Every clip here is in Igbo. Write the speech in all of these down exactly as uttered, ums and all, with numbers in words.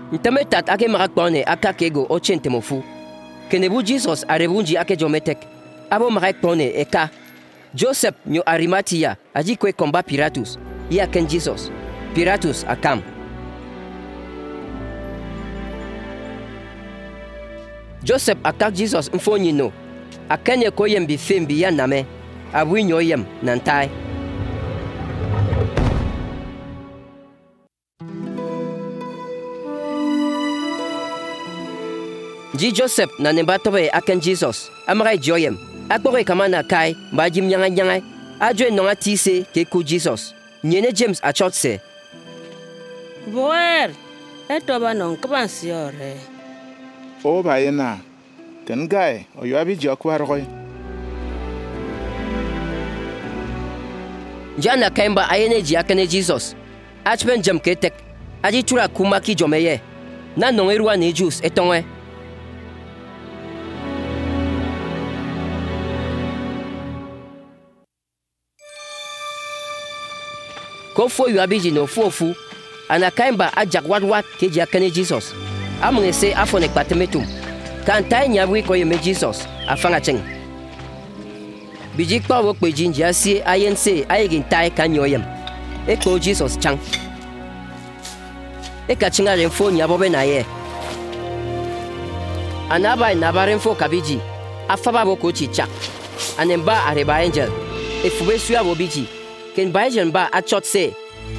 Ntame tat ake marak pone aka kego ochen temofu. Kenebu Jesus arebunji ake jometek. Abo marak pone eka. Joseph nyo Arimatia aji kwe komba Pilatus. Ia ken Jesus. Pilatus akam. Joseph akak Jesus mfonyi no. Akenye koyem bi fembi ya name. Abwi nyoyem nantai. Ji Joseph na nembatobe aken Jesus. Amare joyem. Akpore kamana kai mbajim nyanga nyanga. Adwe nonga tise ke ku Jesus. Nyene James achot se. Boer. Etoba non kabansiore. O bayena. Ten guy o yo abi jokwa roy. Jana kaimba ayene ji akene Jesus. Achben jam ketek. Aji tura kumaki jomeye. Na nongerwa ne juice etonwe. Kofo yu abiji no fuofu. Anakaimba ajak wat wat keji akene Jesus. Amungese afone patemetum. Kantai nyabwi koye me Jesus. Afanga cheng. Biji kwa wok pe jinji asi ayense ayegin tai kanyoyem. Eko Jesus chang. Eka chinga renfo nyabobe na ye. Anaba inaba renfo kabiji. Afaba boko chicha. Anemba areba angel. Efube suya bobiji. Ken bajen ba achot se.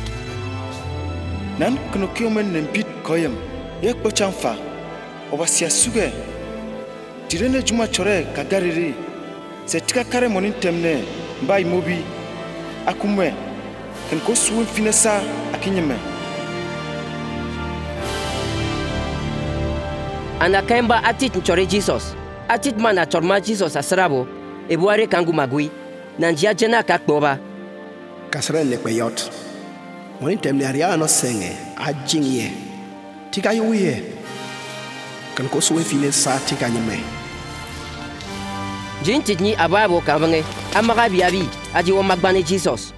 Nan kuno kiomen nempit koyem. Yek pochang fa. Obasia suge. Tirene juma chore kagariri. Setika kare monin temne. Mba imobi. Akumwe. Ken ko suwe finesa akinyeme. Anakemba atit nchore Jesus. Atit mana chorma Jesus asrabo. Ebuare kangu magui. Nanjia jena kakboba. Kasre lekpeyot. Monin temne aria no senge. Ajingye. Tika yuye. Ken ko suwe finesa tika nyeme. Jintit ni ababo kavange. Amagabi abi. Aji wo magbane Jesus.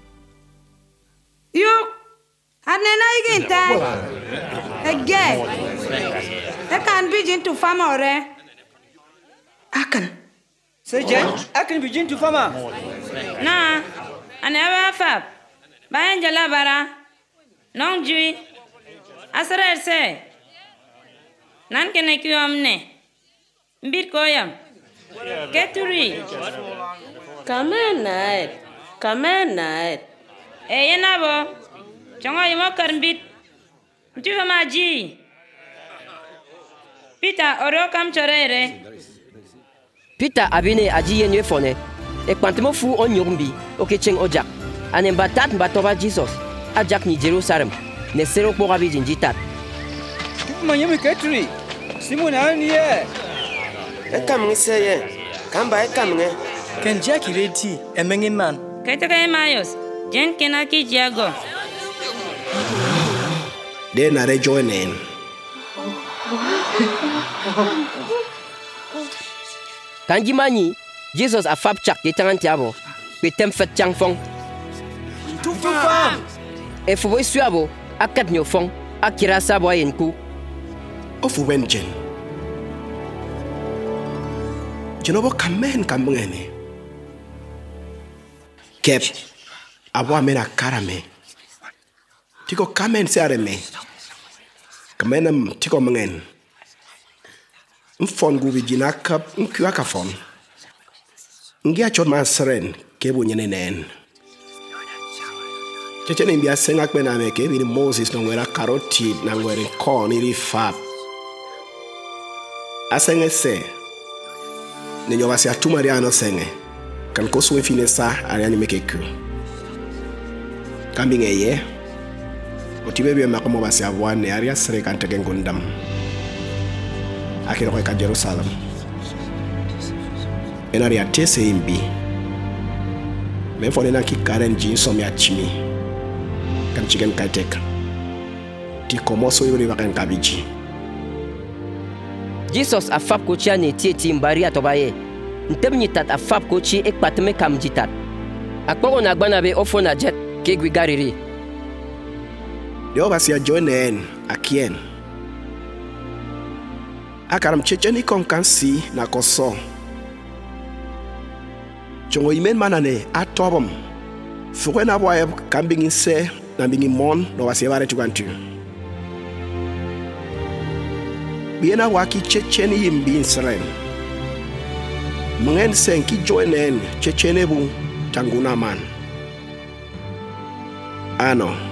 Yo. Anena igin tai. Again. Akan begin to farm ore. Akan. Sejen, akan begin to farm. Na. Aneba fab. Bayan jala bara. Nong jui. Asra se. Nan kene kyomne. Mbit koyam. Keturi. Kamen night. Kamen night. Eh yenabo. Chongo yimo karmbit. Mtufa maji. Peter oro kam chorere. Peter abine aji yenye fone. E kwantemo fu onyogumbi. Oke cheng ojak. Anemba tat mbatoba Jesus. Ajak ni Jerusalem. Ne sero kwa abijin jitat. Manyemi Ketri. Simon aniye. Ekam ngiseye. Kamba ekam nge. Ken Jackie reti emengi man. Kaitaka emayos. Jen kenaki jago. De na rejoinen. Kanji mani, Jesus a fab chak ye tangan tiabo. Pe tem fet chang fong. Tufa. E fuwe suabo, akat nyo fong, akira sabo ayenku. Ofu wenjen. Jenobo kamen kambungene. Kep. Abo amena karame. Tiko kamen se areme. Kamenam tiko mengen. Mfon gubi jinakap mkiwaka fon. Ngia chon man seren kebu nyene nen. Chechene mbia senga kwe na meke vini Moses na ngwera karoti na ngwere corn iri fab. Asenge se. Nenyo wasi atuma ria no senge. Kan kosuwe fine sa ariani meke ku. Kambinge ye. Otibebe makomo basi avwane aria sere kanteke ngundam. Akiro kwa Jerusalem. Enari atese imbi. Mefone na kikaren jinsom ya chimi. Kan chigen kaiteka. Ti komoso yuri wakan kabiji. Jesus a fab kochi ane tieti mbari atobaye. Ntem nyitat a fab kochi ek pateme kam jitat. Akpoko na gbana be ofo na jet ke gwi gariri. Deo basi ya joinen akien. akaram checheni kon kansi na koso chongo imen manane atobom fuwe na boye kambingin se na bingin mon no waseware tugantu biena waki checheni yimbi Israel mungen senki joinen chechene bu tanguna man ano